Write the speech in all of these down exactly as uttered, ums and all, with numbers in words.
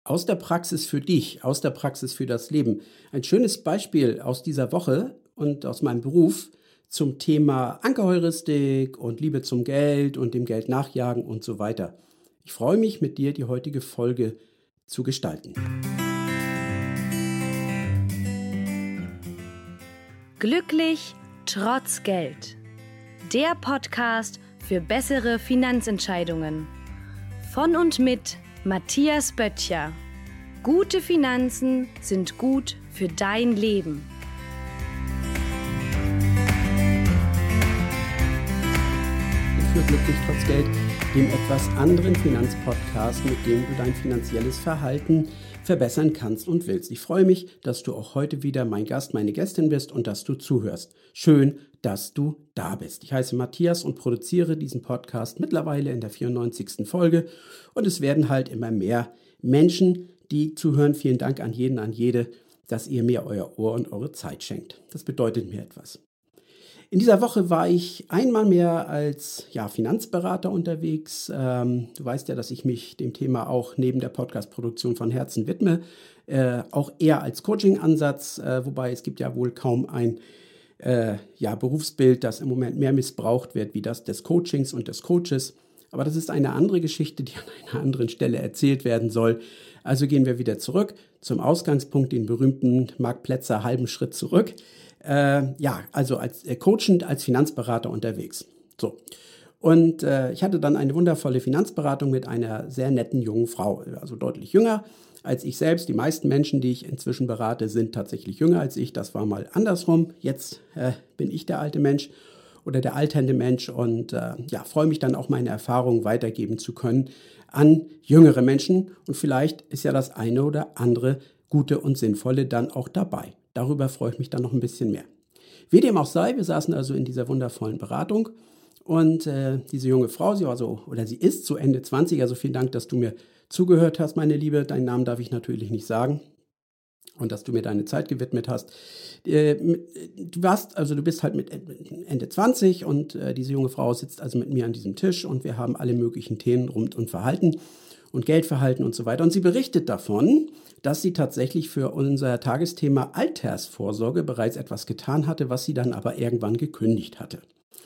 aus der Praxis für dich, aus der Praxis für das Leben. Ein schönes Beispiel aus dieser Woche und aus meinem Beruf zum Thema Ankerheuristik und Liebe zum Geld und dem Geld nachjagen und so weiter. Ich freue mich, mit dir die heutige Folge zu gestalten. Glücklich trotz Geld. Der Podcast für bessere Finanzentscheidungen. Von und mit Matthias Böttcher. Gute Finanzen sind gut für dein Leben. Für Glücklich trotz Geld, dem etwas anderen Finanzpodcast, mit dem du dein finanzielles Verhalten verbessern kannst und willst. Ich freue mich, dass du auch heute wieder mein Gast, meine Gästin bist und dass du zuhörst. Schön, dass du da bist. Ich heiße Matthias und produziere diesen Podcast mittlerweile in der vierundneunzigsten Folge und es werden halt immer mehr Menschen, die zuhören. Vielen Dank an jeden, an jede, dass ihr mir euer Ohr und eure Zeit schenkt. Das bedeutet mir etwas. In dieser Woche war ich einmal mehr als ja, Finanzberater unterwegs. Ähm, du weißt ja, dass ich mich dem Thema auch neben der Podcast-Produktion von Herzen widme, äh, auch eher als Coaching-Ansatz, äh, wobei es gibt ja wohl kaum ein äh, ja, Berufsbild, das im Moment mehr missbraucht wird, wie das des Coachings und des Coaches. Aber das ist eine andere Geschichte, die an einer anderen Stelle erzählt werden soll. Also gehen wir wieder zurück zum Ausgangspunkt, den berühmten Marc Plätzer halben Schritt zurück. Äh, ja, also als äh, coachend, als Finanzberater unterwegs. So. Und äh, ich hatte dann eine wundervolle Finanzberatung mit einer sehr netten jungen Frau, also deutlich jünger als ich selbst. Die meisten Menschen, die ich inzwischen berate, sind tatsächlich jünger als ich. Das war mal andersrum. Jetzt äh, bin ich der alte Mensch oder der alternde Mensch und äh, ja, freue mich dann auch meine Erfahrungen weitergeben zu können an jüngere Menschen. Und vielleicht ist ja das eine oder andere Gute und Sinnvolle dann auch dabei. Darüber freue ich mich dann noch ein bisschen mehr. Wie dem auch sei, wir saßen also in dieser wundervollen Beratung und äh, diese junge Frau, sie war so, oder sie ist so Ende zwanzig, also vielen Dank, dass du mir zugehört hast, meine Liebe. Deinen Namen darf ich natürlich nicht sagen und dass du mir deine Zeit gewidmet hast. Äh, du warst, also du bist halt mit Ende zwanzig und äh, diese junge Frau sitzt also mit mir an diesem Tisch und wir haben alle möglichen Themen rund um Verhalten und Geldverhalten und so weiter. Und sie berichtet davon, dass sie tatsächlich für unser Tagesthema Altersvorsorge bereits etwas getan hatte, was sie dann aber irgendwann gekündigt hatte.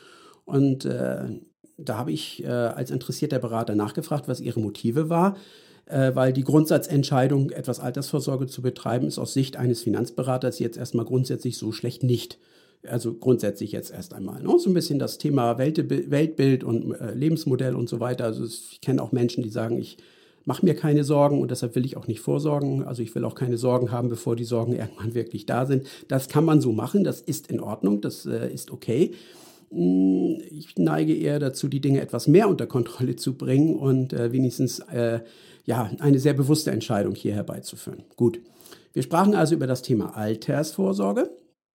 Und äh, da habe ich äh, als interessierter Berater nachgefragt, was ihre Motive war, äh, weil die Grundsatzentscheidung, etwas Altersvorsorge zu betreiben, ist aus Sicht eines Finanzberaters jetzt erstmal grundsätzlich so schlecht nicht. Also grundsätzlich jetzt erst einmal. Ne? So ein bisschen das Thema Welt, Weltbild und äh, Lebensmodell und so weiter. Also ich kenne auch Menschen, die sagen, ich mache mir keine Sorgen und deshalb will ich auch nicht vorsorgen. Also ich will auch keine Sorgen haben, bevor die Sorgen irgendwann wirklich da sind. Das kann man so machen, das ist in Ordnung, das äh, ist okay. Ich neige eher dazu, die Dinge etwas mehr unter Kontrolle zu bringen und äh, wenigstens äh, ja, eine sehr bewusste Entscheidung hier herbeizuführen. Gut, wir sprachen also über das Thema Altersvorsorge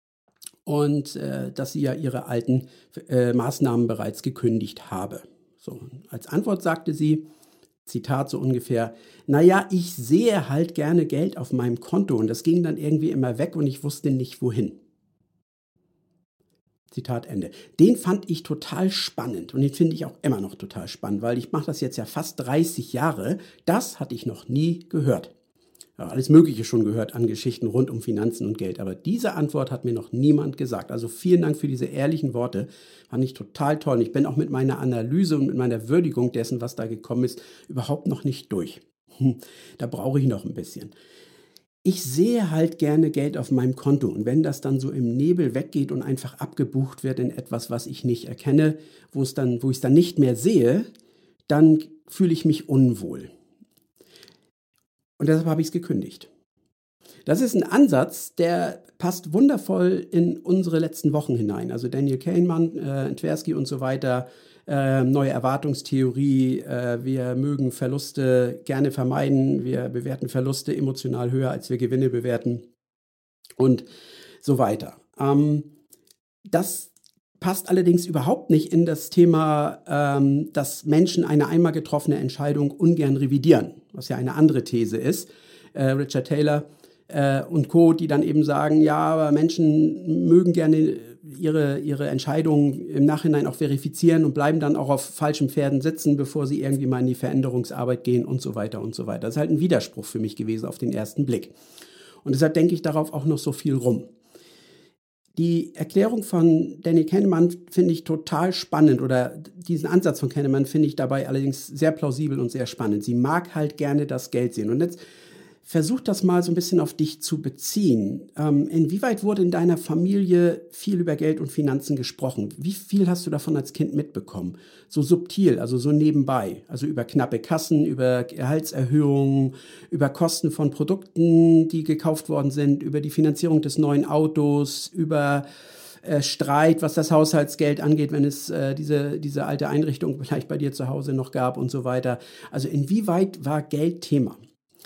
und äh, dass sie ja ihre alten äh, Maßnahmen bereits gekündigt habe. So, als Antwort sagte sie, Zitat so ungefähr, naja, ich sehe halt gerne Geld auf meinem Konto und das ging dann irgendwie immer weg und ich wusste nicht wohin. Zitat Ende. Den fand ich total spannend und den finde ich auch immer noch total spannend, weil ich mache das jetzt ja fast dreißig Jahre. Das hatte ich noch nie gehört. Ja, alles Mögliche schon gehört an Geschichten rund um Finanzen und Geld, aber diese Antwort hat mir noch niemand gesagt. Also vielen Dank für diese ehrlichen Worte, fand ich total toll. Und ich bin auch mit meiner Analyse und mit meiner Würdigung dessen, was da gekommen ist, überhaupt noch nicht durch. Hm, da brauche ich noch ein bisschen. Ich sehe halt gerne Geld auf meinem Konto und wenn das dann so im Nebel weggeht und einfach abgebucht wird in etwas, was ich nicht erkenne, wo es dann, wo ich es dann nicht mehr sehe, dann fühle ich mich unwohl. Und deshalb habe ich es gekündigt. Das ist ein Ansatz, der passt wundervoll in unsere letzten Wochen hinein. Also Daniel Kahneman, äh, Tversky und so weiter, äh, neue Erwartungstheorie, äh, wir mögen Verluste gerne vermeiden, wir bewerten Verluste emotional höher, als wir Gewinne bewerten und so weiter. Ähm, das passt allerdings überhaupt nicht in das Thema, ähm, dass Menschen eine einmal getroffene Entscheidung ungern revidieren, was ja eine andere These ist. Äh, Richard Taylor äh, und Co., die dann eben sagen, ja, aber Menschen mögen gerne ihre, ihre Entscheidungen im Nachhinein auch verifizieren und bleiben dann auch auf falschen Pferden sitzen, bevor sie irgendwie mal in die Veränderungsarbeit gehen und so weiter und so weiter. Das ist halt ein Widerspruch für mich gewesen auf den ersten Blick. Und deshalb denke ich darauf auch noch so viel rum. Die Erklärung von Danny Kahneman finde ich total spannend oder diesen Ansatz von Kahneman finde ich dabei allerdings sehr plausibel und sehr spannend. Sie mag halt gerne das Geld sehen. Und jetzt versuch das mal so ein bisschen auf dich zu beziehen. Ähm, inwieweit wurde in deiner Familie viel über Geld und Finanzen gesprochen? Wie viel hast du davon als Kind mitbekommen? So subtil, also so nebenbei. Also über knappe Kassen, über Gehaltserhöhungen, über Kosten von Produkten, die gekauft worden sind, über die Finanzierung des neuen Autos, über äh, Streit, was das Haushaltsgeld angeht, wenn es äh, diese, diese alte Einrichtung vielleicht bei dir zu Hause noch gab und so weiter. Also inwieweit war Geld Thema?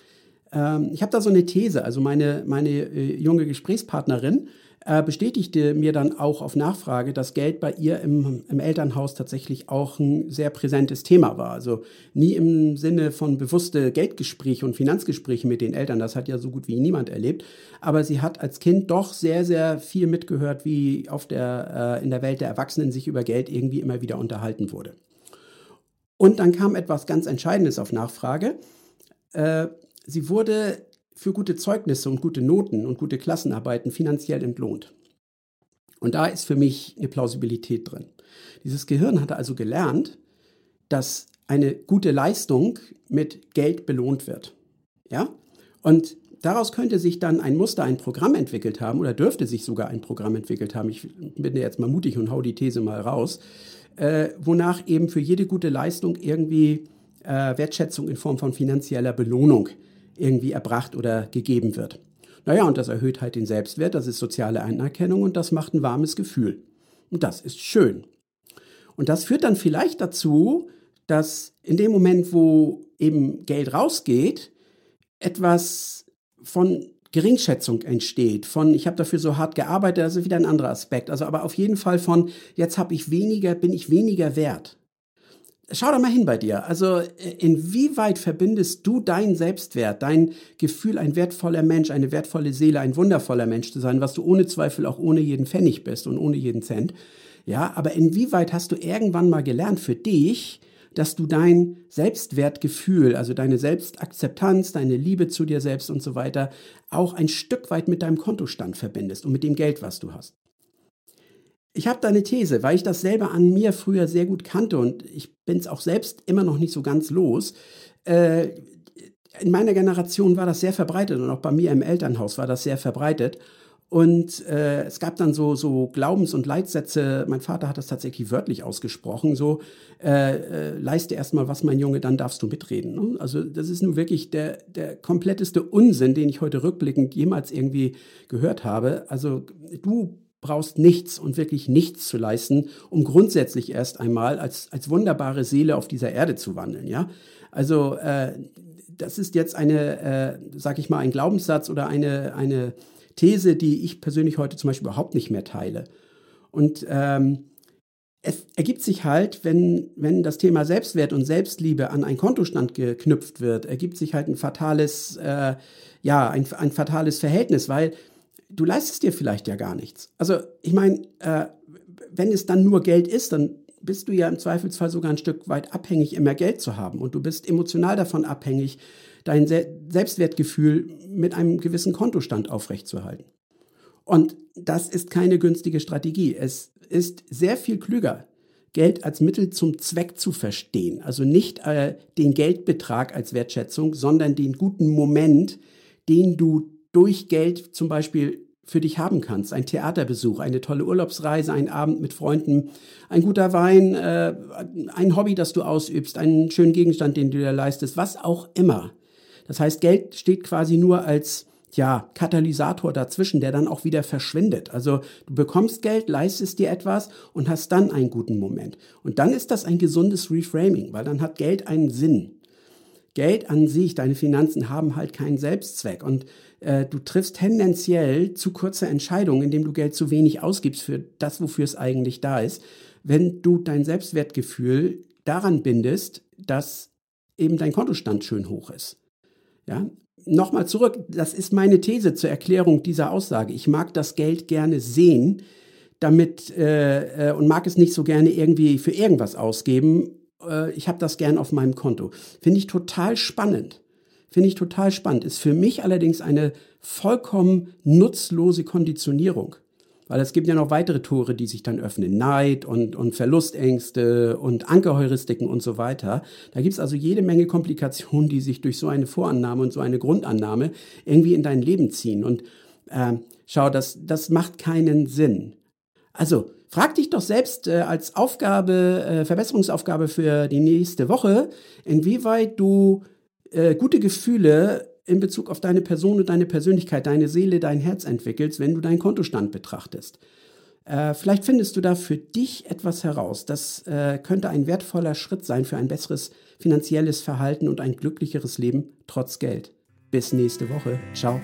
Ich habe da so eine These, also meine, meine äh, junge Gesprächspartnerin äh, bestätigte mir dann auch auf Nachfrage, dass Geld bei ihr im, im Elternhaus tatsächlich auch ein sehr präsentes Thema war. Also nie im Sinne von bewusste Geldgespräche und Finanzgespräche mit den Eltern, das hat ja so gut wie niemand erlebt, aber sie hat als Kind doch sehr, sehr viel mitgehört, wie auf der, äh, in der Welt der Erwachsenen sich über Geld irgendwie immer wieder unterhalten wurde. Und dann kam etwas ganz Entscheidendes auf Nachfrage. Äh, Sie wurde für gute Zeugnisse und gute Noten und gute Klassenarbeiten finanziell entlohnt. Und da ist für mich eine Plausibilität drin. Dieses Gehirn hatte also gelernt, dass eine gute Leistung mit Geld belohnt wird. Ja? Und daraus könnte sich dann ein Muster, ein Programm entwickelt haben oder dürfte sich sogar ein Programm entwickelt haben. Ich bin jetzt mal mutig und hau die These mal raus, äh, wonach eben für jede gute Leistung irgendwie äh, Wertschätzung in Form von finanzieller Belohnung irgendwie erbracht oder gegeben wird. Naja, und das erhöht halt den Selbstwert, das ist soziale Anerkennung und das macht ein warmes Gefühl. Und das ist schön. Und das führt dann vielleicht dazu, dass in dem Moment, wo eben Geld rausgeht, etwas von Geringschätzung entsteht, von ich habe dafür so hart gearbeitet, das ist wieder ein anderer Aspekt. Also aber auf jeden Fall von jetzt habe ich weniger, bin ich weniger wert. Schau da mal hin bei dir. Also inwieweit verbindest du deinen Selbstwert, dein Gefühl, ein wertvoller Mensch, eine wertvolle Seele, ein wundervoller Mensch zu sein, was du ohne Zweifel auch ohne jeden Pfennig bist und ohne jeden Cent. Ja, aber inwieweit hast du irgendwann mal gelernt für dich, dass du dein Selbstwertgefühl, also deine Selbstakzeptanz, deine Liebe zu dir selbst und so weiter, auch ein Stück weit mit deinem Kontostand verbindest und mit dem Geld, was du hast? Ich habe da eine These, weil ich das selber an mir früher sehr gut kannte und ich bin es auch selbst immer noch nicht so ganz los. Äh, in meiner Generation war das sehr verbreitet und auch bei mir im Elternhaus war das sehr verbreitet. Und äh, es gab dann so, so Glaubens- und Leitsätze, mein Vater hat das tatsächlich wörtlich ausgesprochen, so äh, äh, leiste erstmal was, mein Junge, dann darfst du mitreden. Ne? Also das ist nun wirklich der, der kompletteste Unsinn, den ich heute rückblickend jemals irgendwie gehört habe. Also du brauchst nichts und wirklich nichts zu leisten, um grundsätzlich erst einmal als, als wunderbare Seele auf dieser Erde zu wandeln. Ja? Also äh, das ist jetzt eine, äh, sag ich mal, ein Glaubenssatz oder eine, eine These, die ich persönlich heute zum Beispiel überhaupt nicht mehr teile. Und ähm, es ergibt sich halt, wenn, wenn das Thema Selbstwert und Selbstliebe an einen Kontostand geknüpft wird, ergibt sich halt ein fatales, äh, ja, ein, ein fatales Verhältnis, weil du leistest dir vielleicht ja gar nichts. Also ich meine, äh, wenn es dann nur Geld ist, dann bist du ja im Zweifelsfall sogar ein Stück weit abhängig, immer Geld zu haben. Und du bist emotional davon abhängig, dein Se- Selbstwertgefühl mit einem gewissen Kontostand aufrechtzuerhalten. Und das ist keine günstige Strategie. Es ist sehr viel klüger, Geld als Mittel zum Zweck zu verstehen. Also nicht äh, den Geldbetrag als Wertschätzung, sondern den guten Moment, den du durch Geld zum Beispiel für dich haben kannst. Ein Theaterbesuch, eine tolle Urlaubsreise, ein Abend mit Freunden, ein guter Wein, äh, ein Hobby, das du ausübst, einen schönen Gegenstand, den du dir leistest, was auch immer. Das heißt, Geld steht quasi nur als ja, Katalysator dazwischen, der dann auch wieder verschwindet. Also du bekommst Geld, leistest dir etwas und hast dann einen guten Moment. Und dann ist das ein gesundes Reframing, weil dann hat Geld einen Sinn. Geld an sich, deine Finanzen haben halt keinen Selbstzweck und äh, du triffst tendenziell zu kurze Entscheidungen, indem du Geld zu wenig ausgibst für das, wofür es eigentlich da ist, wenn du dein Selbstwertgefühl daran bindest, dass eben dein Kontostand schön hoch ist. Ja? nochmal zurück, das ist meine These zur Erklärung dieser Aussage. Ich mag das Geld gerne sehen, damit äh, äh, und mag es nicht so gerne irgendwie für irgendwas ausgeben. Äh, ich habe das gern auf meinem Konto. Finde ich total spannend. Finde ich total spannend. Ist für mich allerdings eine vollkommen nutzlose Konditionierung. Weil es gibt ja noch weitere Tore, die sich dann öffnen. Neid und, und Verlustängste und Ankerheuristiken und so weiter. Da gibt es also jede Menge Komplikationen, die sich durch so eine Vorannahme und so eine Grundannahme irgendwie in dein Leben ziehen. Und äh, schau, das, das macht keinen Sinn. Also frag dich doch selbst äh, als Aufgabe, äh, Verbesserungsaufgabe für die nächste Woche, inwieweit du äh, gute Gefühle in Bezug auf deine Person und deine Persönlichkeit, deine Seele, dein Herz entwickelst, wenn du deinen Kontostand betrachtest. Äh, vielleicht findest du da für dich etwas heraus. Das äh, könnte ein wertvoller Schritt sein für ein besseres finanzielles Verhalten und ein glücklicheres Leben trotz Geld. Bis nächste Woche. Ciao.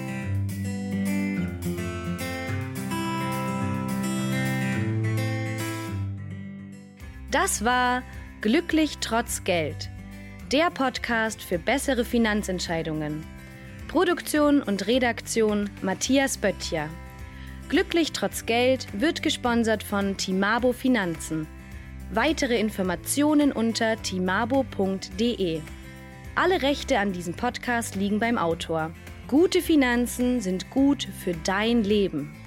Das war Glücklich trotz Geld. Der Podcast für bessere Finanzentscheidungen. Produktion und Redaktion Matthias Böttcher. Glücklich trotz Geld wird gesponsert von Timabo Finanzen. Weitere Informationen unter timabo punkt de. Alle Rechte an diesem Podcast liegen beim Autor. Gute Finanzen sind gut für dein Leben.